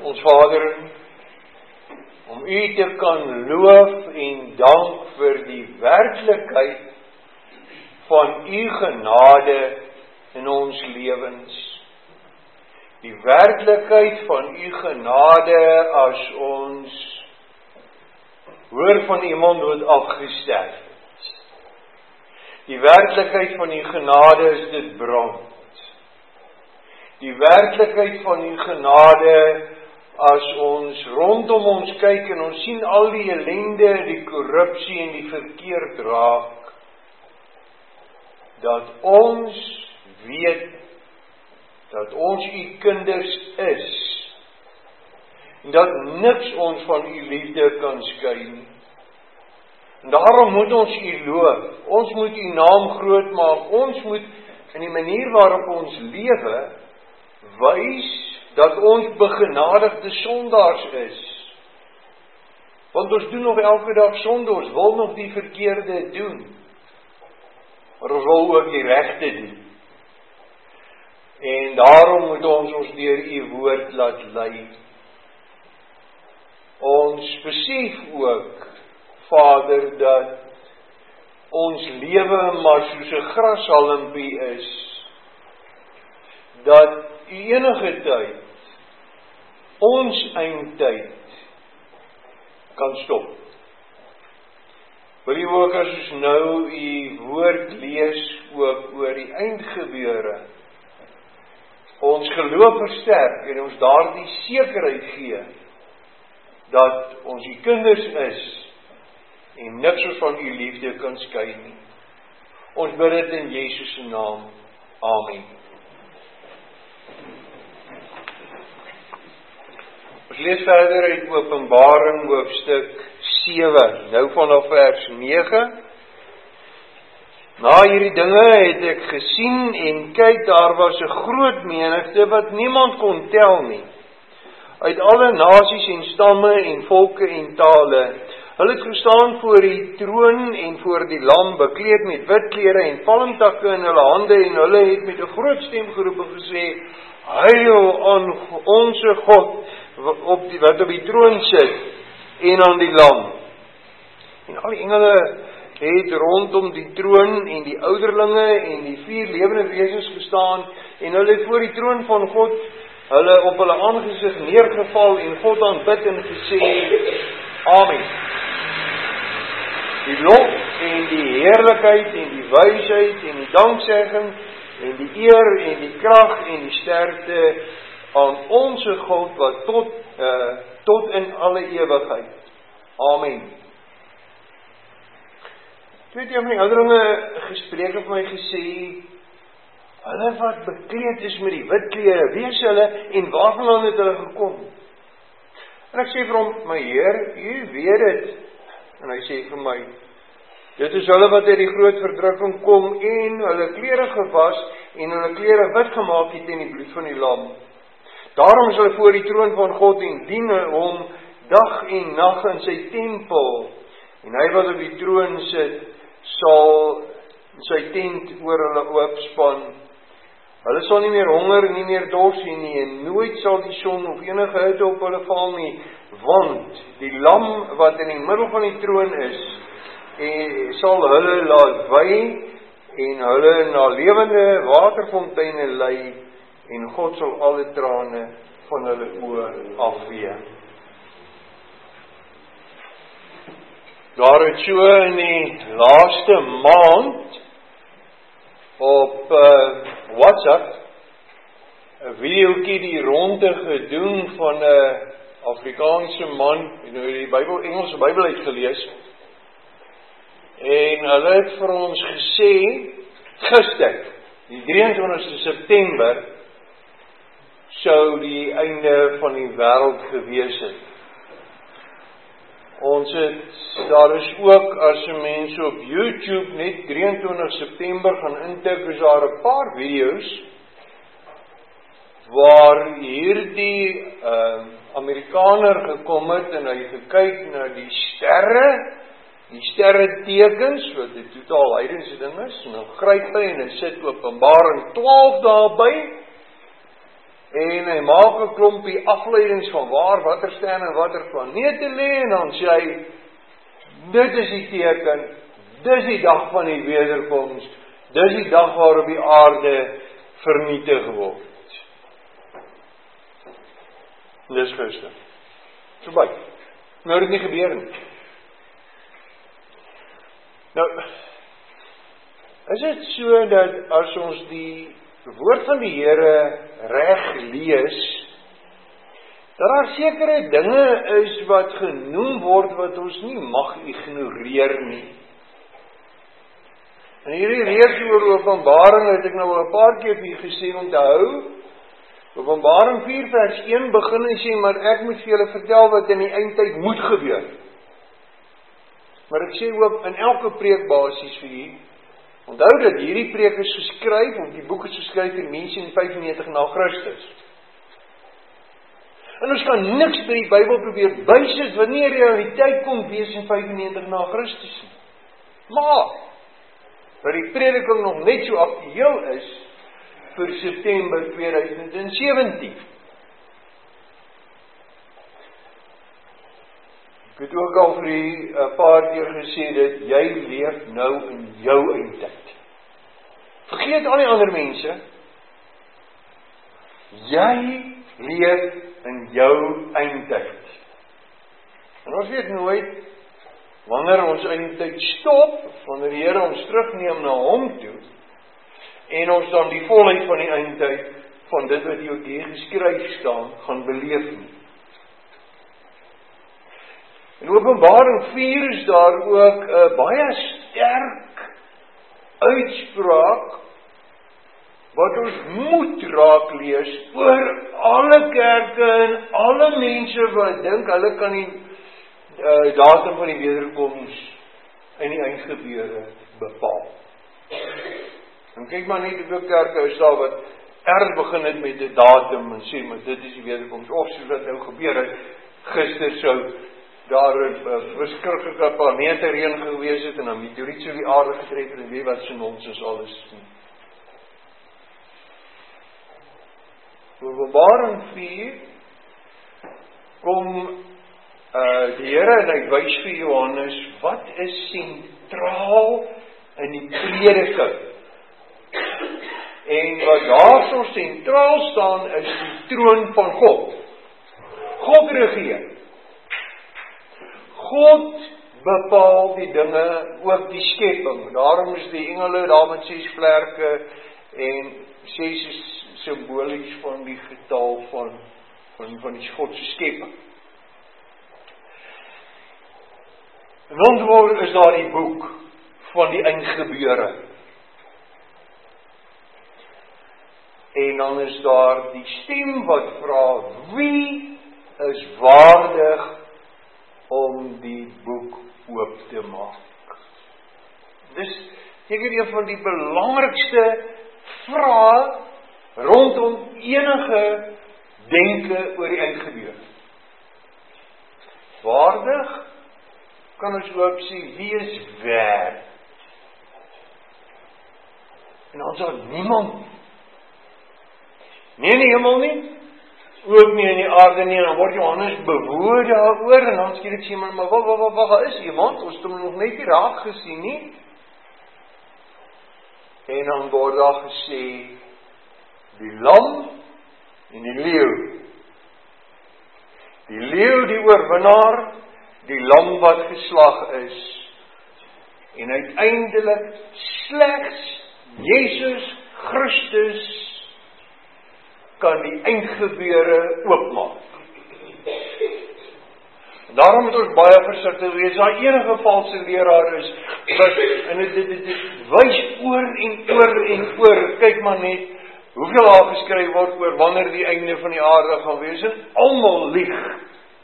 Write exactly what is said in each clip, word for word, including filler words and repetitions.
ons Vader, om U te kan loof en dank vir die werklikheid van U genade in ons lewens. Die werklikheid van U genade as ons hoor van iemand wat afgesterf het. Die werklikheid van U genade is dit brand. Die werklikheid van U genade as ons rondom ons kyk en ons sien al die ellende, die korrupsie en die verkeerd raak, dat ons weet dat ons U kinders is en dat niks ons van U liefde kan skei nie. En daarom moet ons U loof, ons moet U naam groot maak, ons moet in die manier waarop ons lewe wys dat ons begenadigde sondaars is. Want ons doen nog elke dag sonde, ons wil nog die verkeerde doen. Maar ons wil ook die regte doen. En daarom moet ons ons deur U woord laat lei. Ons besef ook, Vader, dat ons lewe maar soos 'n grashalmpie is. Dat U enige tyd, ons eindtyd, kan stop. Wil U ook as ons nou U woord lees ook oor die eindgebeure, ons geloof versterk en ons daardie sekerheid gee, dat ons U kinders is, en niks ons van U liefde kan skei nie. Ons bid dit in Jesus se naam. Amen. Ons lees verder uit Openbaring hoofstuk sewe, nou vanaf vers nege. Na hierdie dinge het ek gesien en kyk, daar was 'n groot menigte wat niemand kon tel nie, uit alle nasies en stamme en volke en tale. Hulle het gestaan voor die troon en voor die lam, bekleed met wit klere en palmtakke in hulle hande, en hulle het met 'n groot stem geroep en gesê: Heil aan onse God, op die, wat op die troon sit, en aan die lam. En al die engele het rondom die troon en die ouderlinge en die vier lewende wesens gestaan, en hulle het voor die troon van God, hulle op hulle aangesig neergeval en God aanbid en gesê: Amen. Die lof en die heerlikheid en die wysheid en die danksegging en die eer en die krag en die sterkte aan onse God wat tot, uh, tot in alle ewigheid. Amen. Toe het een van die ouderlinge gespreek op my gesê: Hulle wat bekleed is met die wit klere, wie is hulle en waarvandaan het hulle gekom? En ek sê vir hom: My Heer, U weet dit. En hy sê vir my: Dit is hulle wat uit die groot verdrukking kom en hulle klere gewas en hulle klere wit gemaak het in die bloed van die lam. Daarom is hulle voor die troon van God en dien hom dag en nag in sy tempel. En hy wat op die troon sit, sal sy tent oor hulle oopspan. Hulle sal nie meer honger, nie meer dors hê nie, en nooit sal die son of enige hitte op hulle val nie, want die lam wat in die middel van die troon is, en sal hulle laat wy, en hulle na lewende waterfonteine lei, en God sal alle trane van hulle oë afvee. Daar het so in die laaste maand op uh, WhatsApp 'n videoetjie die ronde gedoen van 'n Afrikaanse man, en nou die Bybel, Engelse Bybel uitgelees. En hulle het vir ons gesê, gister, die drie en twintigste September, sou die einde van die wêreld gewees het. Ons het, daar is ook, as jy mense op YouTube net drie en twintig September gaan intik, is daar 'n paar video's, waar hierdie uh, Amerikaner gekom het, en hy gekyk na die sterre, die sterre tekens, wat die totaal heidense ding is, en dan gryp hy en hy sit Openbaring twaalf daarby, En hy maak 'n klompie afleidings van waar watter ster en watter planete lê en dan sê hy, dit is die teken, dis die dag van die wederkoms, dis die dag waarop die aarde vernietig word. Dis gister. Verby. Nou het dit nie gebeur nie. Nou, is dit so dat as ons die woord van die Here reg lees, dat daar sekere dinge is wat genoem word wat ons nie mag ignoreer nie. En hierdie reeks oor Openbaring het ek nou al 'n paar keer vir julle gesê om te hou. Openbaring vier vers een begin en sê, maar ek moet vir julle vertel wat in die eindtyd moet gebeur. Maar ek sê ook in elke preek basies vir julle, onthou dat hierdie preek is geskryf, of die boek is geskryf in negentien vyfennegentig na Christus. En ons kan niks by die Bybel probeer bysit wat nie 'n realiteit kom wees in vyfennegentig na Christus nie. Maar, wat die prediking nog net so aktueel is, vir September tweeduisend sewentien. Ek het ook al vir u 'n paar keer gesê dat jy leef nou in jou eindtyd. Vergeet al die ander mense. Jy leef in jou eindtyd. En ons weet nooit wanneer ons eindtyd stop, wanneer die Here ons terugneem na hom toe, en ons dan die volheid van die eindtyd, van dit wat hier ook hier geskryf staan, gaan beleef nie. In Openbaring vier is daar ook 'n baie sterk uitspraak, wat ons moet raak lees, oor alle kerke en alle mense wat dink, hulle kan die uh, datum van die wederkoms in die eindgebeure bepaal. En kyk maar net hoeveel kerke is daar wat erg begin het met 'n datum en sê, maar dit is die wederkoms, of soos wat nou gebeur het, gister sou daar 'n verskriklike planetereën gewees het, en dan meteoriet sou die aarde getref het, en weet wat so nonsens alles nie. Openbaring vier kom uh, die Here en hy wys vir Johannes, wat is sentraal in die prediking. En wat daar so sentraal staan is die troon van God. God regeer. God bepaal die dinge, ook die skepping. Daarom is die engele daar met ses vlerke en ses is simbolies van die getal van van, van die God se skepping. En dan is daar die boek van die eindgebeure. En dan is daar die stem wat vra, wie is waardig om die boek oop te maak? Dis seker een van die belangrikste vrae rondom enige denke oor die eindgebeure. Waardig, kan ons ook sê, wie is werd? En dan is daar niemand nie. Nie in die hemel nie, ook nie in die aarde nie, en dan word Johannes bewoord daaroor, en dan skielik sê maar, maar wat, wat, wat, wat is iemand? Ons het hom nog net nie raak gesien nie. En dan word daar gesê, die lam en die leeu. Die leeu die oorwinnaar, die lam wat geslag is. En uiteindelik slegs Jesus Christus kan die eindgebeure oopmaak. Daarom moet ons baie versigtig wees, daar enige valse leraar is, wat, en dit, dit, dit, dit wys oor en oor en oor, kyk maar net, hoeveel daar geskryf word oor wanneer die einde van die aarde gaan wees, en almal lieg.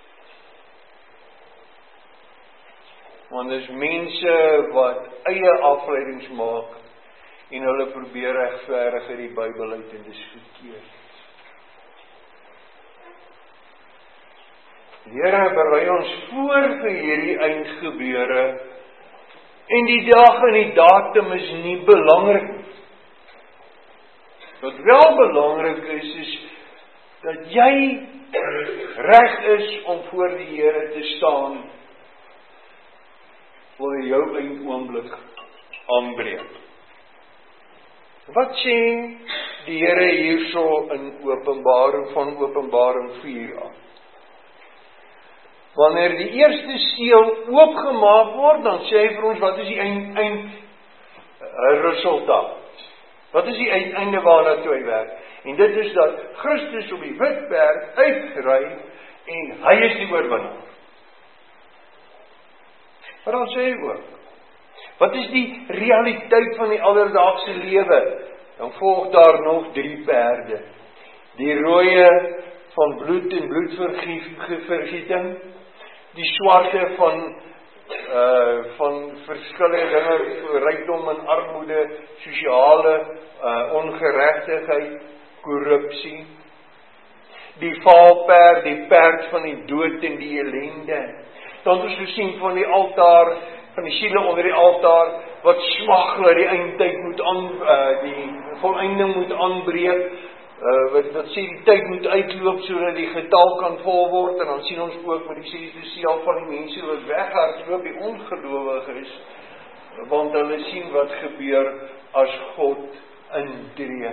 Want dis mense wat eie afleidings maak, en hulle probeer regverdig uit die Bybel uit, en dis verkeerd. Die Here berei ons voor vir hierdie eindgebeure, en die dag en die datum is nie belangrik. Wat wel belangrik is, is dat jy reg is om voor die Here te staan, wanneer jou eindoomblik aanbreek. Wat sê die Here hierso in Openbaring van Openbaring vier af? Wanneer die eerste seël oopgemaak word, dan sê hy vir ons, wat is die eind, eind uh, resultaat? Wat is die uiteinde waarna toe hy werk? En dit is dat Christus op die wit perd uitgery en hy is die oorwinnaar. Maar dan sê hy ook, wat is die realiteit van die alledaagse lewe? Dan volg daar nog drie perde. Die rooie van bloed en bloedvergieting, die swarte van uh, van verskillende dinge, rykdom en armoede, sosiale uh, ongeregtigheid, korrupsie, die valperd, die perd van die dood en die ellende. Dan het ons gesien van die altaar, van die siele onder die altaar, wat smag dat die eindtyd moet aan, uh, die volleinding moet aanbreek, uh, wat, wat sê die tyd moet uitloop, sodat die getal kan vol word, en dan sien ons ook met die sesde seël van die mense wat weghardloop, die ongelowig is, want hulle sien wat gebeur as God intree.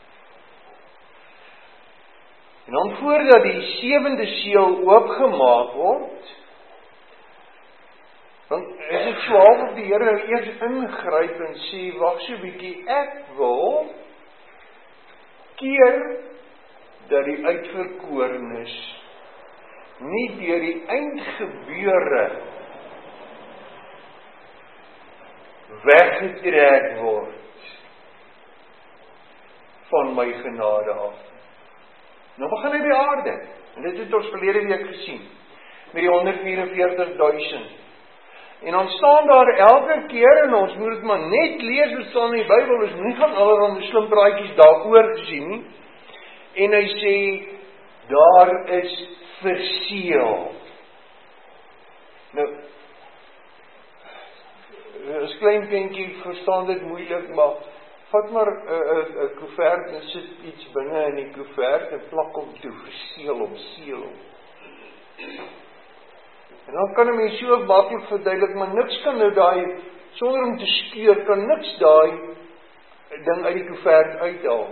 En dan voordat die sewende seël oopgemaak word, dan is dit so half of die Here nou eers ingryp en sê, wag so 'n bietjie, ek wil keer dat die uitverkorenes nie deur die eindgebeure weggetrek word van my genade af. Nou begin hy by aarde, en dit het ons verlede week gesien, met die honderd vierenveertig duisend. En dan staan daar elke keer, en ons moet dit maar net lees, wat staan in die Bybel, ons nie gaan allerhande slim praatjies daaroor gesien nie, en hy sê, daar is verseël. Nou, as klein kindjie verstaan dit moeilik, maar vat maar een koevert en sit iets binne in die koevert en plak om toe, verseël om, seël om. En dan kan 'n mens so ook maklik verduidelik, maar niks kan nou daai, sonder om te skeur, kan niks daai ding uit die koevert uithaal.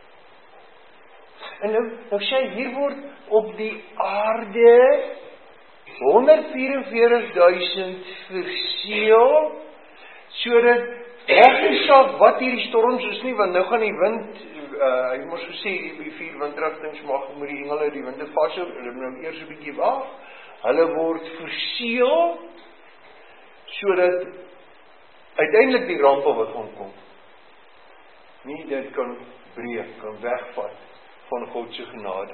En nou, nou sê hier word op die aarde honderd vierenveertig duisend verseël, sodat reg nie saak wat hierdie storms is nie, want nou gaan die wind, uh, hy moes gesê, die, die vier windrigtings mag moet die engele die winde vashou, hulle moet nou eers 'n bietjie wag, hulle word verseël, sodat uiteindelik die rampe wat gaan kom, nie dit kan breek, kan wegvat van God se genade.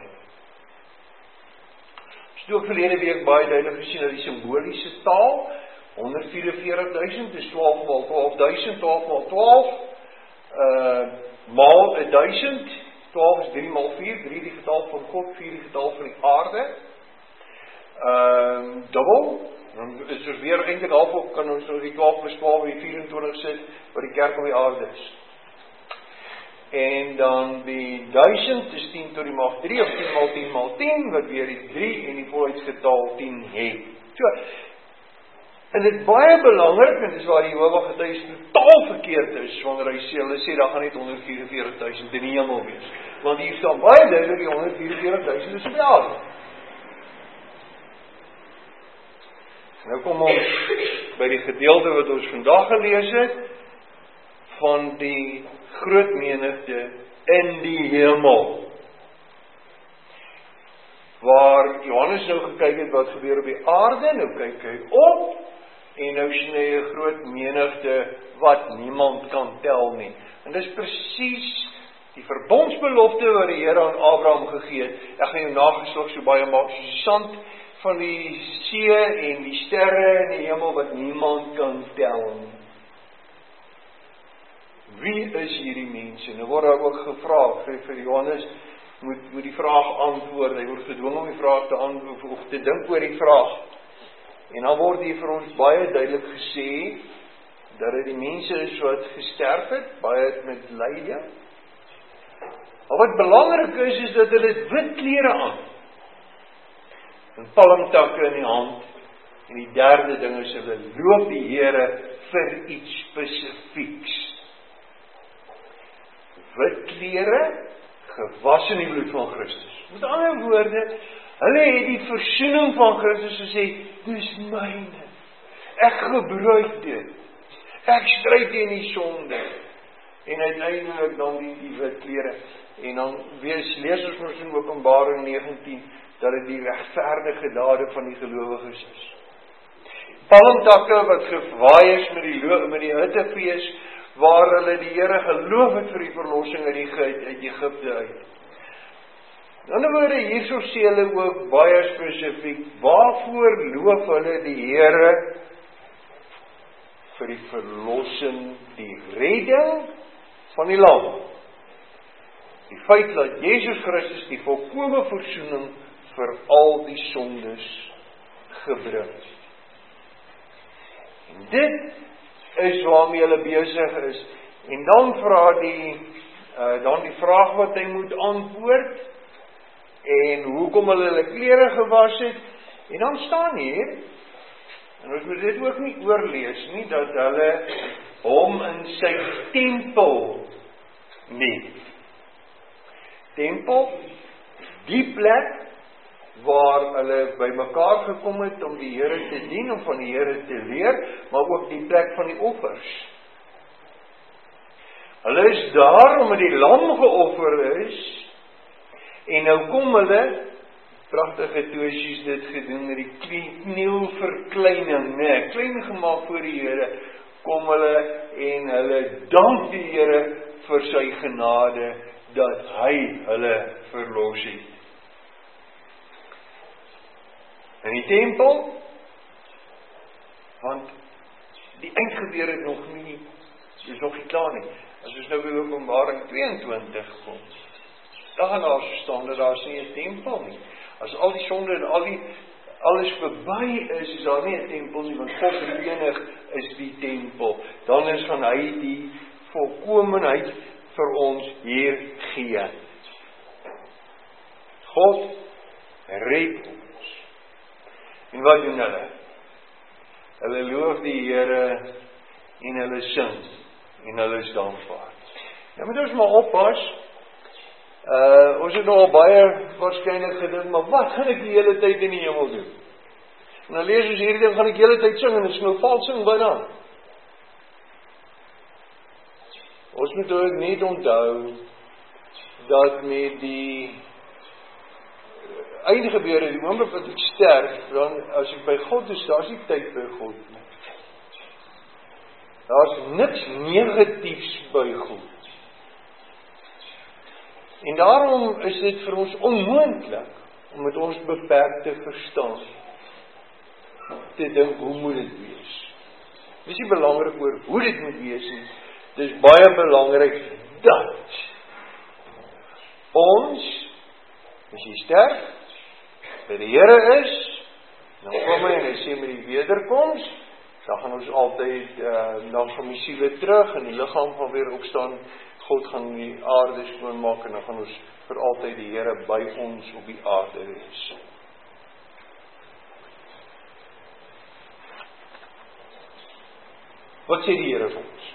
Ons het ook verlede week baie duidelik gesien dat die simboliese taal, honderd vierenveertig duisend is twaalf maal twaalf duisend, twaalf maal twaalf, uh, maal duisend, twaalf is drie maal vier, drie die getal van God, vier die getal van die aarde, uh, dubbel, dan is er weer eintlik half op, kan ons nou die twaalf plus twaalf en die vierentwintig sit, wat die kerk op die aarde is. En dan die duisend is tien tot die mag drie, of tien maal tien maal tien, wat weer die drie en die volheidsgetal tien het. So, en dit baie belangrik, en dis waar die Jehovah getuies totaal verkeerd is, wanneer hy sê, hulle sê, daar gaan net honderd vierenveertig duisend in die hemel wees. Want hier staan baie duidelik, die honderd vierenveertig duisend is op die aarde. Nou kom ons by die gedeelte wat ons vandag gelees het, van die groot menigte in die hemel. Waar Johannes nou gekyk het wat gebeur op die aarde, nou kyk hy op, en nou sien hy 'n groot menigte wat niemand kan tel nie. En dis presies die verbondsbelofte wat die Here aan Abraham gegee het. Ek gaan jou nageslag so baie maak soos die sand van die see en die sterre in die hemel wat niemand kan tel nie. Wie is hierdie mense? Nou word daar ook gevra vir, vir Johannes moet, moet die vraag antwoord. Hy word gedwing om die vraag te antwoord of te dink oor die vraag. En dan word hier vir ons baie duidelik gesê dat dit die mense is wat gesterf het, baie met lyding. Maar wat belangrik is, is dat hulle wit klere aan. En palmtakke in die hand. En die derde ding is, hulle loop die Here vir iets spesifieks. Wit klere, gewas in die bloed van Christus. Met ander woorde, hulle het die versoening van Christus gesê, dis myne. Ek gebruik dit. Ek stryd teen die sonde. En uiteindelik dan die, die wit klere. En dan wees, lees ons ons in Openbaring negentien, dat dit die regverdige dade van die gelowiges is. Palmtakke wat gewaai is met die, met die hittefees, waar hulle die Here geloof het vir die verlossing uit, die, uit Egipte uit. In ander woorde, hierso sê hulle ook baie spesifiek, waarvoor loof hulle die Here vir die verlossing, die redding van die lam. Die feit dat Jesus Christus die volkome versoening vir al die sondes gebring. En dit is waarmee hulle besig is. En dan vra die, uh, dan die vraag wat hy moet antwoord, en hoekom hulle hulle klere gewas het, en dan staan hier, en ons moet dit ook nie oorlees nie, dat hulle hom in sy tempel nie. Tempel, die plek waar hulle by mekaar gekom het om die Here te dien, om van die Here te leer, maar ook die plek van die offers. Hulle is daar omdat die lam geoffer is, en nou kom hulle, pragtige toosies dit gedoen, met die knielverkleining, nee, klein gemaak voor die Here, kom hulle en hulle dank die Here vir sy genade, dat hy hulle verlos het. In die tempel, want die eindgebeur het nog nie, is nog nie klaar nie. As ons nou by Openbaring tweeëntwintig kom, dan gaan daar staan dat daar is nie 'n tempel nie. As al die sonde en al die, alles verby is, is daar nie 'n tempel nie, want God reënig is die tempel. Dan is van hy die volkomenheid vir ons hier gee. God red ons. En wat doen hulle? Hulle loof die Here en hulle sing en hulle is dankbaar. Nou moet ons maar oppas. Uh, ons het nog baie waarskynlik gedink, maar wat gaan ek die hele tyd in die hemel doen? En dan lees ons hierdie ding, gaan ek die hele tyd sing en is nou vals sing byna. Ons moet ook net onthou dat met die einde gebeure, die oomblik wat ek sterf, dan as ek by God is, daar is nie tyd by God nie. Daar is niks negatiefs by God. En daarom is dit vir ons onmoontlik om met ons beperkte verstand te dink, hoe moet dit wees? Dit is nie belangrik oor hoe dit moet wees nie. Dit is baie belangrik dat ons, as jy sterf, by die Here is, dan kom hy en hy sê met die wederkoms, dan gaan ons altyd, uh, dan gaan die siele terug, en die liggaam gaan weer opstaan, God gaan die aarde skoonmaak, en dan gaan ons vir altyd die Here by ons op die aarde wees. Wat sê die Here vir ons?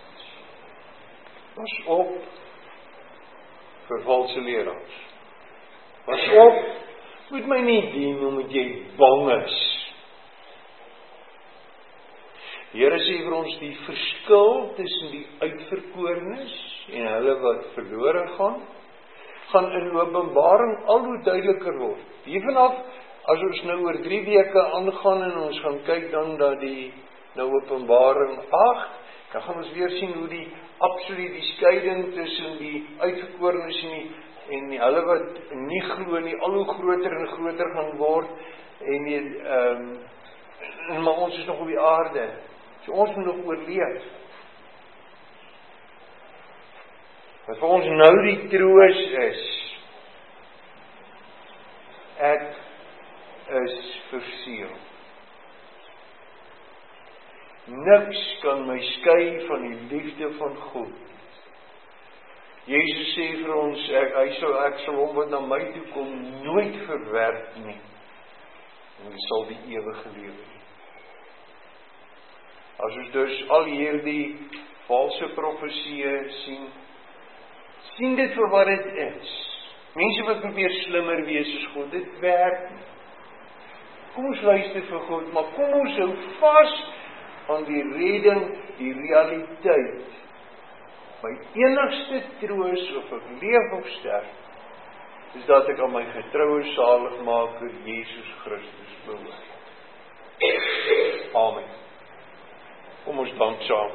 Pas op vir valse leraars. Pas op, moet my nie dien omdat jy bang is. Die Here sê vir ons die verskil tussen die uitverkorenes en hulle wat verlore gaan, gaan in Openbaring al hoe duideliker word. Hiervanaf, as ons nou oor drie weke aangaan en ons gaan kyk dan dat die nou Openbaring agt, dan gaan ons weer sien hoe die absoluut die skeiding tussen die uitverkorenes en die, en die hulle wat nie glo nie, al hoe groter en groter gaan word, en die, um, maar ons is nog op die aarde, so ons moet nog oorleef. Wat vir ons nou die troos is, ek is verseël. Niks kan my skei van die liefde van God. Jesus sê vir ons, ek, hy sal, ek sal hom wat na my toe kom nooit verwerp nie. En hy sal die ewige lewe hê. As ons dus al hierdie valse profesieë sien, sien dit vir wat dit is. Mense wat probeer slimmer wees as God, dit werk nie. Kom ons luister vir God, maar kom ons hou vas aan die redding, die realiteit. My enigste troos of ek leef of sterf, is dat ek aan my getroue saligmaker Jesus Christus behoort. Amen. Kom ons dank saam.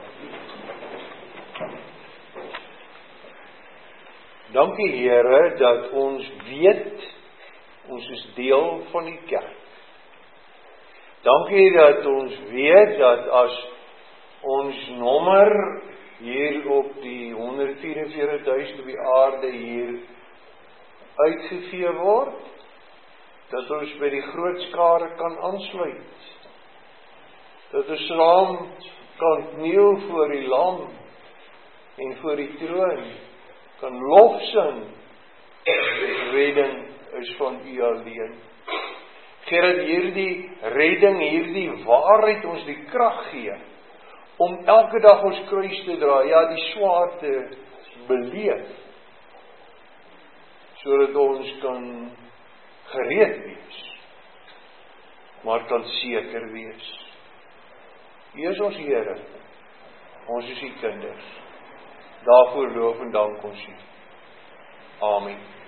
Dankie Here dat ons weet, ons is deel van die kerk. Dankie dat ons weet dat as ons nommer hier op die honderd vierenveertig duisend op die aarde hier uitgevee word, dat ons by die groot skare kan aansluit. Dat ons saam kan kniel voor die lam en voor die troon, kan lof sing, die redding is van U alleen. Geer dat hierdie redding, hierdie waarheid ons die krag gee, om elke dag ons kruis te dra, ja die swaarte beleef, sodat ons kan gereed wees, maar kan seker wees. U is ons Here, ons is U kinders. Daarvoor loof en dank ons U. Amen.